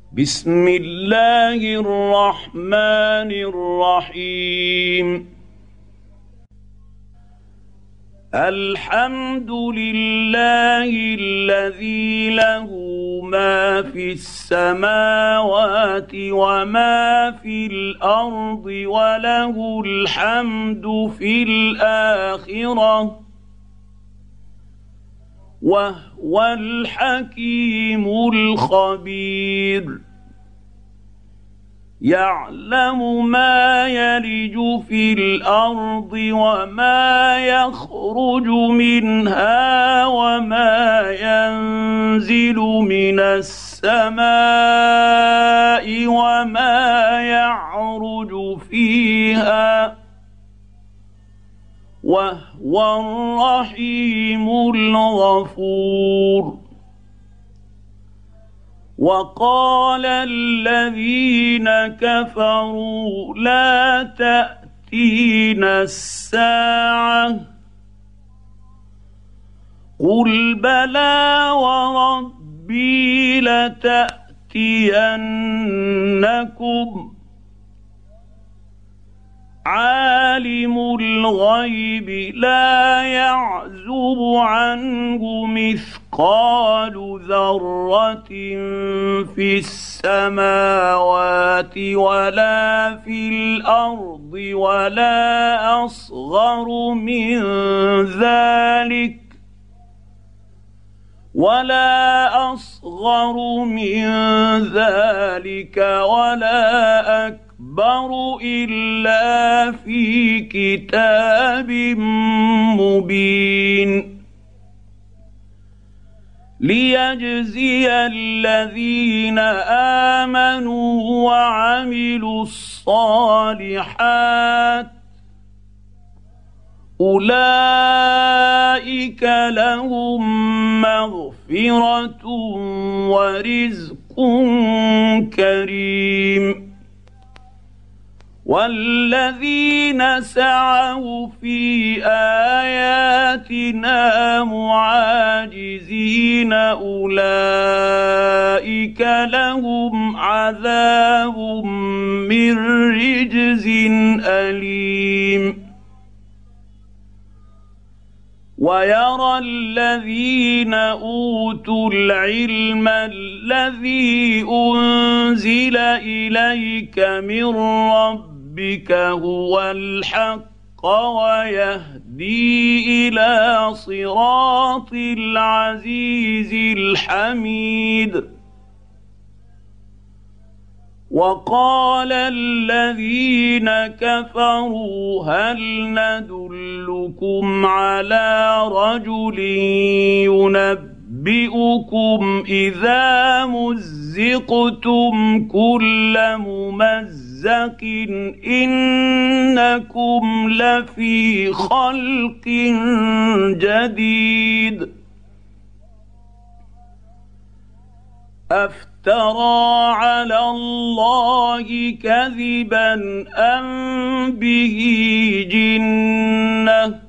بسم الله الرحمن الرحيم. الحمد لله الذي له ما في السماوات وما في الارض وله الحمد في الاخره وهو الحكيم الخبير. يعلم ما يلج في الارض وما يخرج منها وما ينزل من السماء وما يعرج فيها وهو الرحيم الغفور. وقال الذين كفروا لا تأتينا الساعة قل بلى وربي لتأتينكم عالم الغيب لا يعزب عنه مثقال ذرة في السماوات ولا في الأرض ولا أصغر من ذلك ولا أكبر إلا في كتاب مبين. ليجزي الذين آمنوا وعملوا الصالحات أولئك لهم مغفرة ورزق كريم. والذين سعوا في آياتنا معاجزين أولئك لهم عذاب من رجز أليم. ويرى الذين أوتوا العلم الذي أنزل إليك من ربك هو الحق ويهدي إلى صراط العزيز الحميد. وقال الذين كفروا هل ندلكم على رجل ينبئكم إذا مزقتم كل ممزق إنكم لفي خلق جديد. افترى على الله كذبا أم به جنة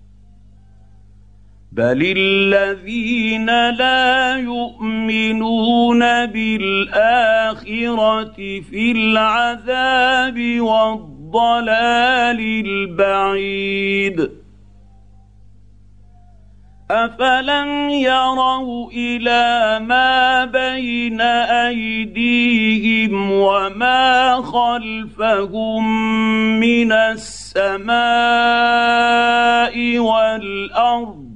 بل الذين لا يؤمنون بالآخرة في العذاب والضلال البعيد. أفلم يروا إلى ما بين أيديهم وما خلفهم من السماء والأرض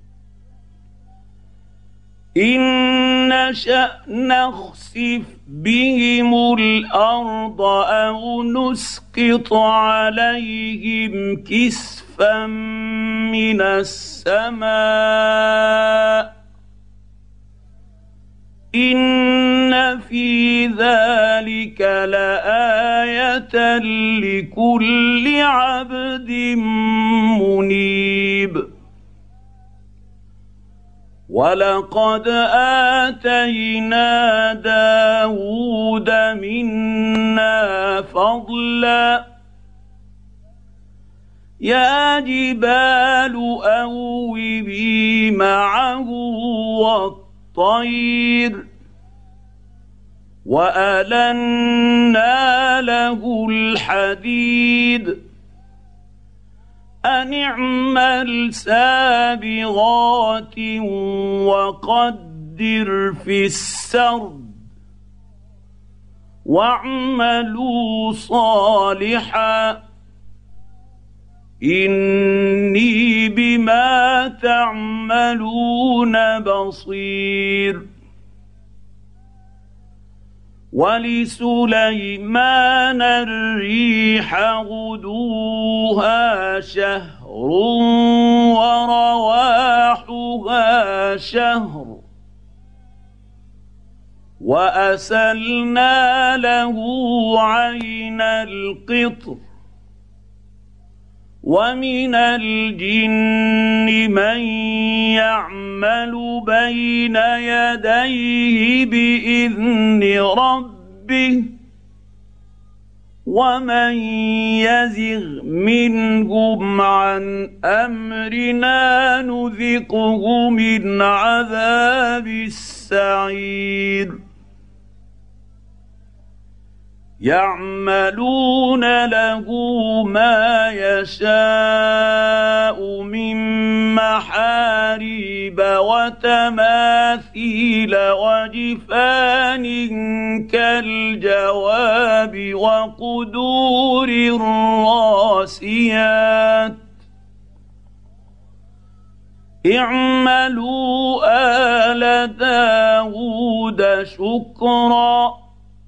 إن نشأ نخسف بهم الأرض أو نسقط عليهم كسفا من السماء إن في ذلك لآية لكل عبد منيب. ولقد آتينا داود منا فضلا يا جبال أوبي معه والطير وألنا له الحديد أن اعمل سابغات وقدر في السرد واعملوا صالحا إني بما تعملون بصير. ولسليمان الريح غدوها شهر ورواحها شهر وأسلنا له عين القطر ومن الجن من يعمل بين يديه بإذن ربه ومن يزغ منهم عن أمرنا نذقه من عذاب السعير. يعملون له ما يشاء من محاريب وتماثيل وجفان كالجواب وقدور الراسيات اعملوا آل داود شكرا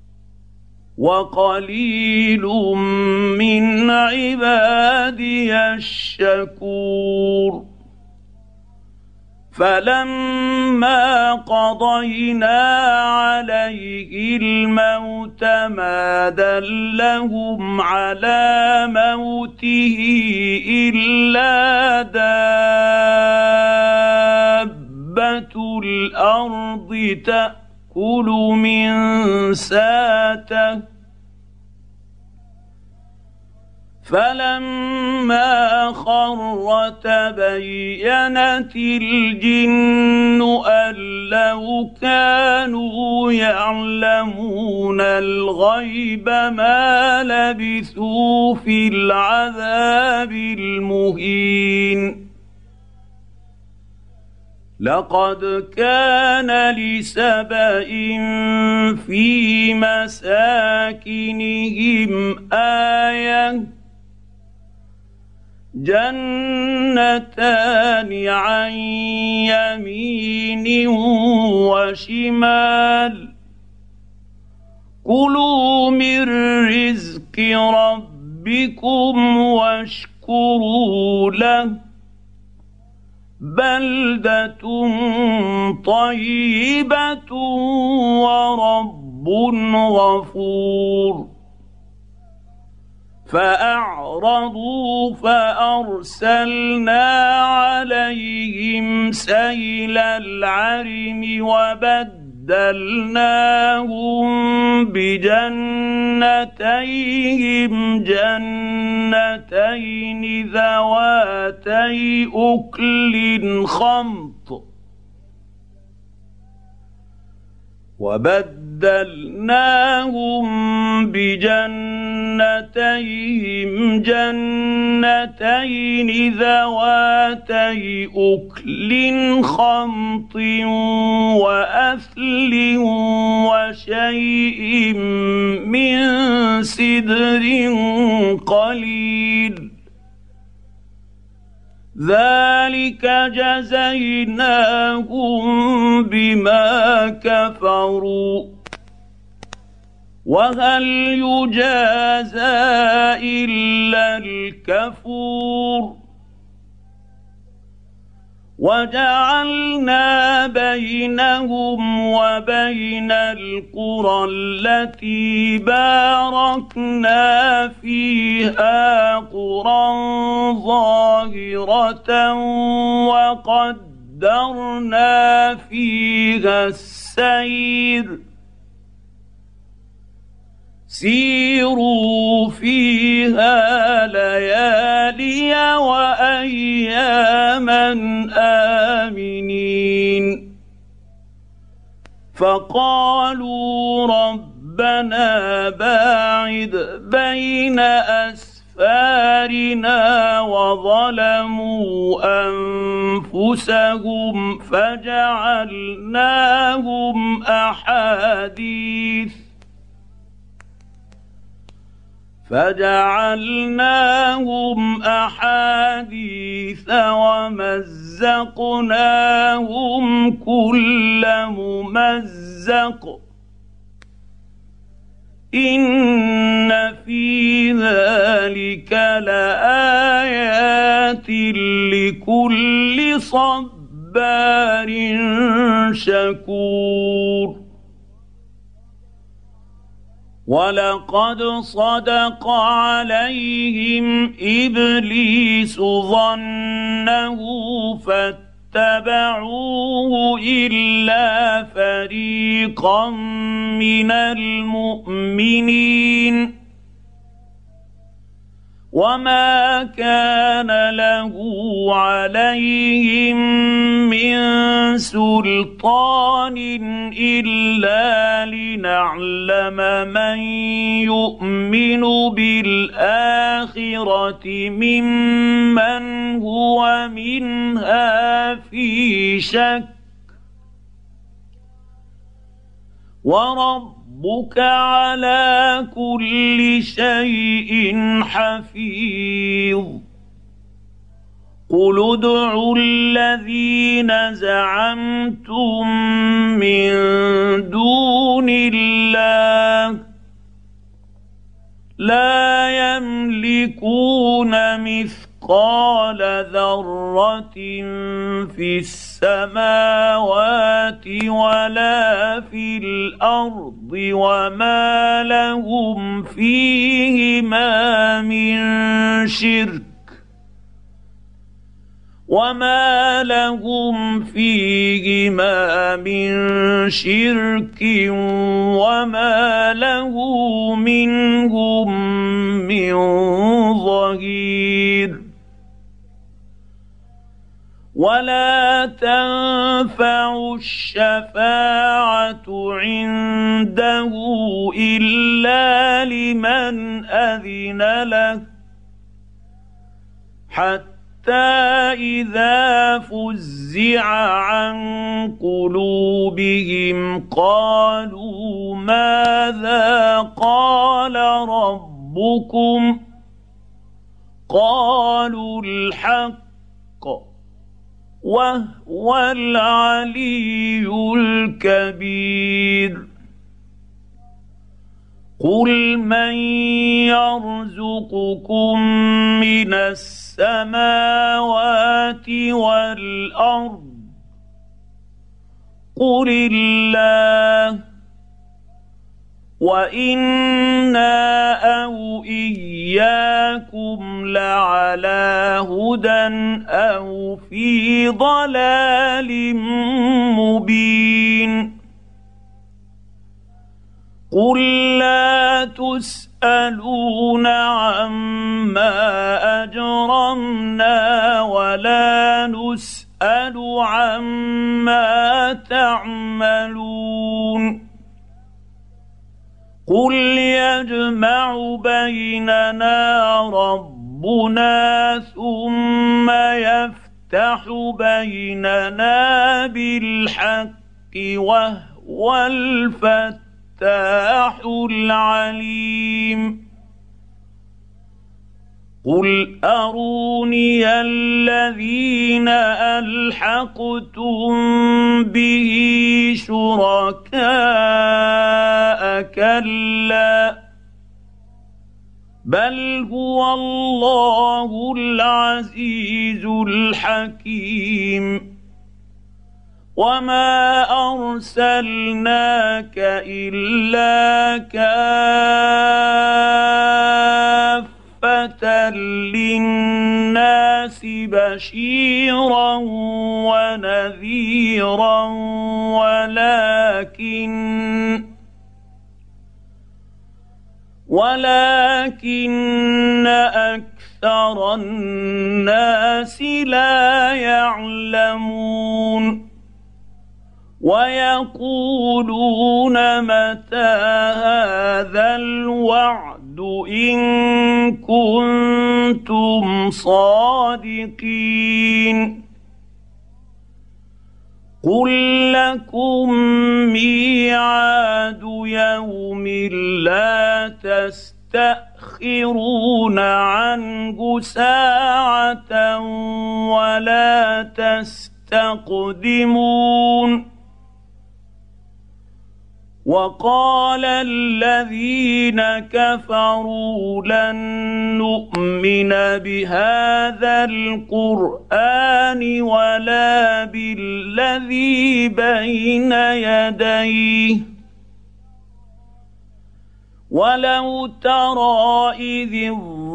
وقليل من عبادي الشكور. فلما قضينا عليه الموت ما دلهم على موته إلا دابة الأرض تأكل من ساته فلما خر تبينت الجن أن لو كانوا يعلمون الغيب ما لبثوا في العذاب المهين. لقد كان لسبإ في مساكنهم آية جنتان عن يمين وشمال كلوا من رزق ربكم واشكروا له بلدة طيبة ورب غفور. فأعرضوا فأرسلنا عليهم سيل العرم وبدلناهم بجنتيهم جنتين ذواتي أكل خمط وبدلناهم بجنتيهم جنتين ذواتي أكل خمط وأثل وشيء من سدر قليل ذلك جزيناهم بما كفروا وهل يجازى إلا الكفور. وجعلنا بينهم وبين القرى التي باركنا فيها قرى ظاهرة وقدرنا فيها السير سيروا فيها ليالي وأياما آمنين. فقالوا ربنا باعد بين أسفارنا وظلموا أنفسهم فجعلناهم أحاديث ومزقناهم كل ممزق إن في ذلك لآيات لكل صبار شكور. ولقد صدق عليهم إبليس ظنه فاتبعوه إلا فريقا من المؤمنين وما كان له عليهم من سلطان إلا لنعلم من يؤمن بالآخرة ممن هو منها في شك وربك على كل شيء حفيظ. قل ادعوا الذين زعمتم من دون الله لا يملكون مثقال ذرة في السماوات ولا في الأرض وما لهم فيهما من شرك وما له منهم من ظهير. ولا تنفع الشفاعة عنده إلا لمن أذن له حتى إذا فزع عن قلوبهم قالوا ماذا قال ربكم قالوا الحق وهو العلي الكبير. قل من يرزقكم من السماوات والأرض قل الله وإنا أو إياكم لعلى هدى أو في ضلال مبين. قل لا تسألون عما أجرمنا ولا نسأل عما تعملون. قل يجمع بيننا ربنا ثم يفتح بيننا بالحق وهو الفتاح العليم. قل أروني الذين ألحقتم به شركاء كلا بل هو الله العزيز الحكيم. وما أرسلناك إلا كافة للناس بشيرا ونذيرا ولكن أكثر الناس لا يعلمون. ويقولون متى هذا الوعد إن كنتم صادقين قل لكم ميعاد يوم لا تستأخرون عنه ساعة ولا تستقدمون وقال الذين كفروا لن نؤمن بهذا القرآن ولا بالذي بين يديه ولو ترى إذ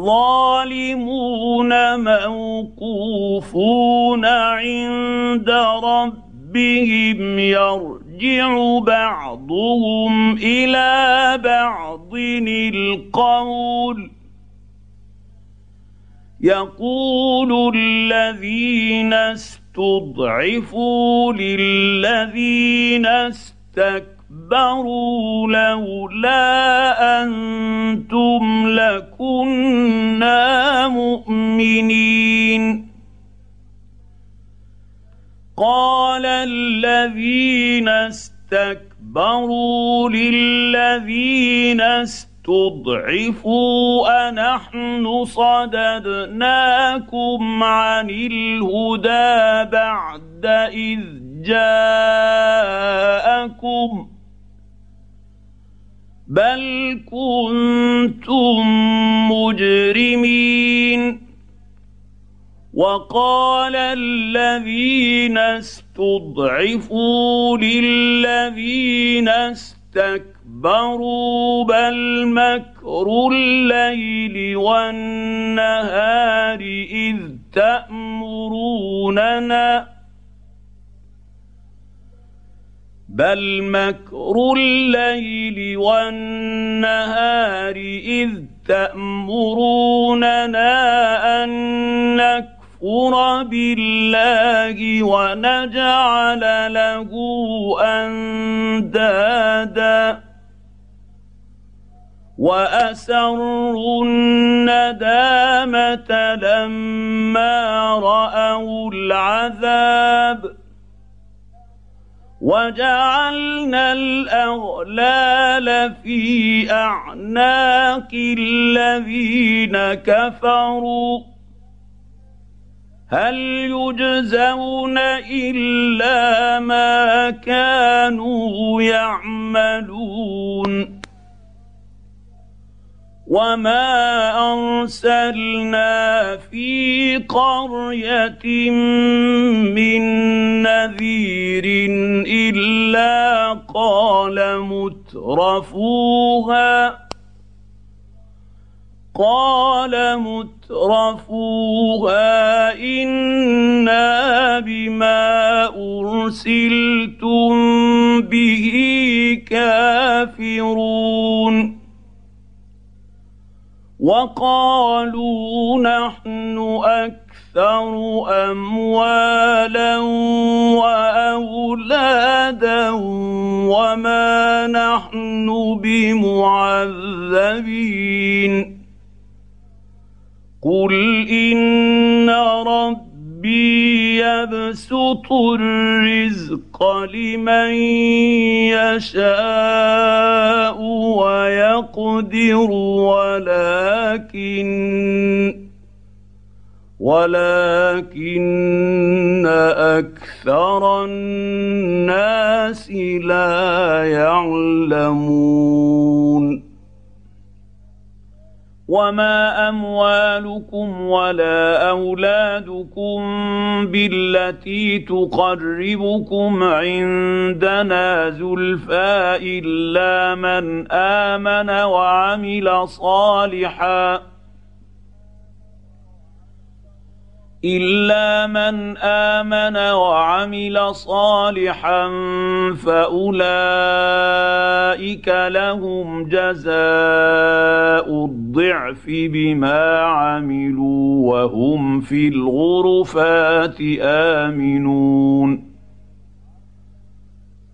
الظالمون موقوفون عند ربهم يرجع بعضهم إلى بعض القول يقول الذين استضعفوا للذين استكبروا لولا أنتم لكنا مؤمنين قال الذين استكبروا للذين استضعفوا أنحن صددناكم عن الهدى بعد إذ جاءكم بل كنتم مجرمين وقال الذين استضعفوا للذين استكبروا بل مكر الليل والنهار إذ تأمروننا أن نكفر بالله ونجعل له أندادا وأسروا الندامة لما رأوا العذاب وجعلنا الأغلال في أعناق الذين كفروا هل يجزون إلا ما كانوا يعملون وما أرسلنا في قرية من نذير إلا قال مترفوها إنا بما أرسلتم به كافرون وقالوا نحن أكثر أموالا وأولادا وما نحن بمعذبين قل إن ربي يبسط الرزق لمن يشاء ويقدر ولكن أكثر الناس لا يعلمون وما أموالكم ولا أولادكم بالتي تقربكم عندنا زلفى إلا من آمن وعمل صالحا فأولئك لهم جزاء الضعف بما عملوا وهم في الغرفات آمنون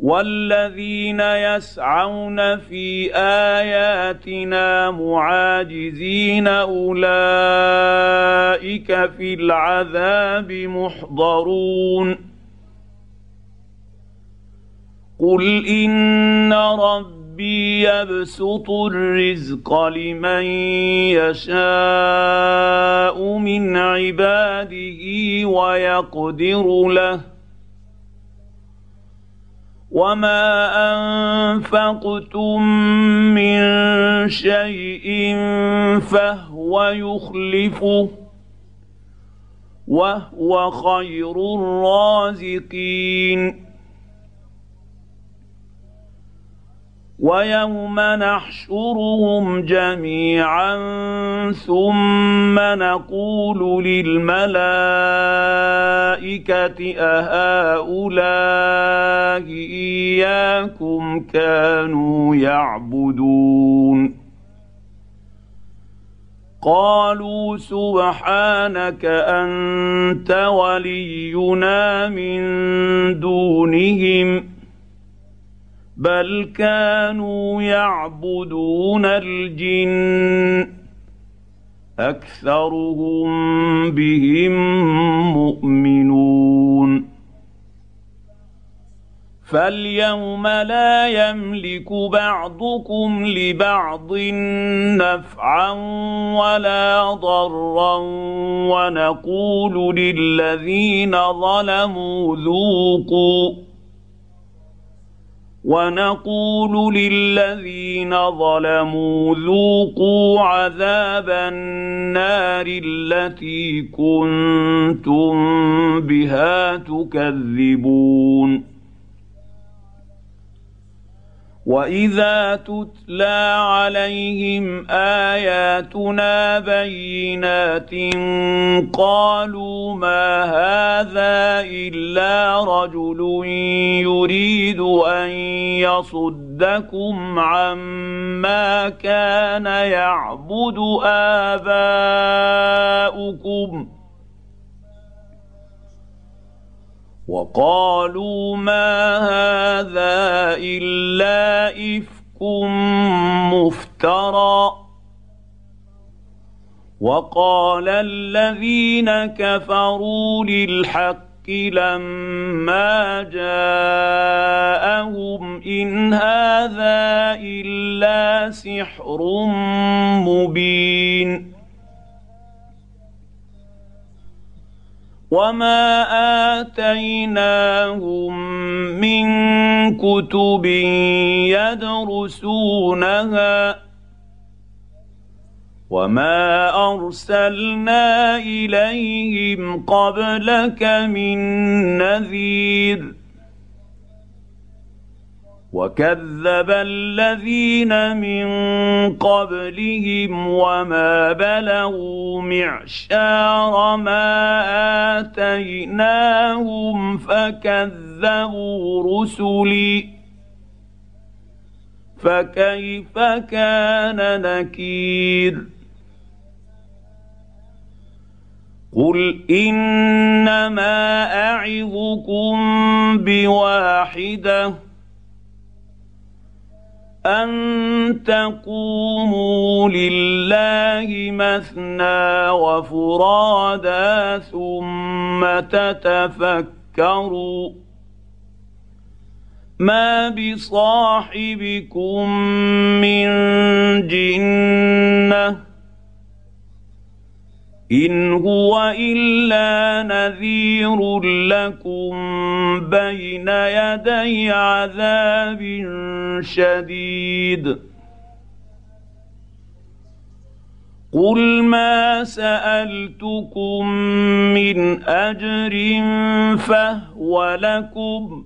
والذين يسعون في آياتنا معاجزين أولئك في العذاب محضرون قل إن ربي يبسط الرزق لمن يشاء من عباده ويقدر له وما أنفقتم من شيء فهو يخلفه وهو خير الرازقين ويوم نحشرهم جميعا ثم نقول للملائكة أهؤلاء إياكم كانوا يعبدون قالوا سبحانك أنت ولينا من دونهم بل كانوا يعبدون الجن أكثرهم بهم مؤمنون فاليوم لا يملك بعضكم لبعض نفعا ولا ضرا ونقول للذين ظلموا ذوقوا عذاب النار التي كنتم بها تكذبون وإذا تتلى عليهم آياتنا بينات قالوا ما هذا إلا رجل يريد أن يصدكم عما كان يعبد آباؤكم وقالوا ما هذا إلا إفك مفترى وقال الذين كفروا للحق لما جاءهم إن هذا إلا سحر مبين وما آتيناهم من كتب يدرسونها وما أرسلنا إليهم قبلك من نذير وكذب الذين من قبلهم وما بلغوا معشار ما آتيناهم فكذبوا رسلي فكيف كان نكير قل إنما أعظكم بواحدة أن تقوموا لله مثنى وفرادا ثم تتفكروا ما بصاحبكم من جنة إن هو إلا نذير لكم بين يدي عذاب شديد قل ما سألتكم من أجر فهو لكم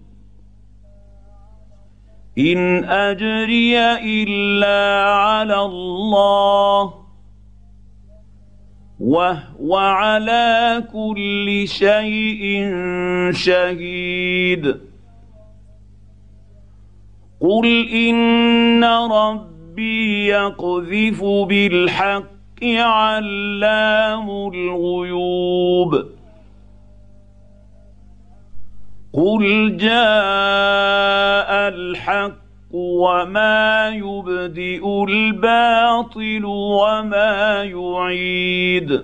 إن أجري إلا على الله وهو على كل شيء شهيد قل إن ربي يقذف بالحق علام الغيوب قل جاء الحق وما يبدئ الباطل وما يعيد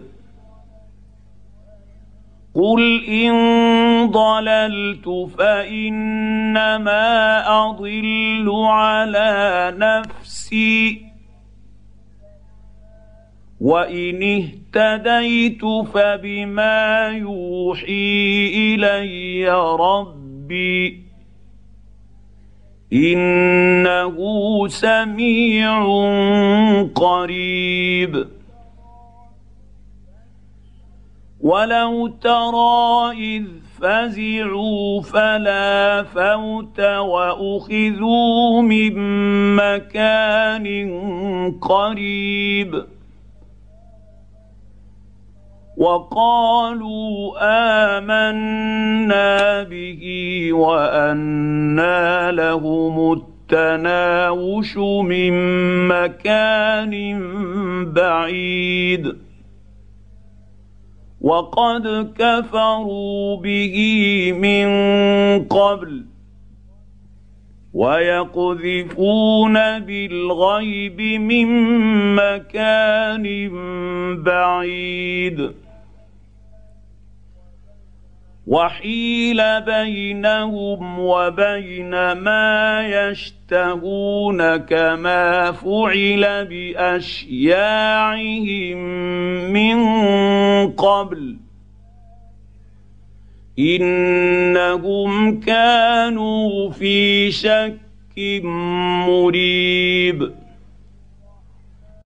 قل إن ضللت فإنما أضل على نفسي وإن اهتديت فبما يوحي إلي ربي إنه سميع قريب ولو ترى إذ فزعوا فلا فوت وأخذوا من مكان قريب وقالوا آمنا به وأنى لهم التناوش من مكان بعيد وقد كفروا به من قبل ويقذفون بالغيب من مكان بعيد وحيل بينهم وبين ما يشتهون كما فعل بأشياعهم من قبل إنهم كانوا في شك مريب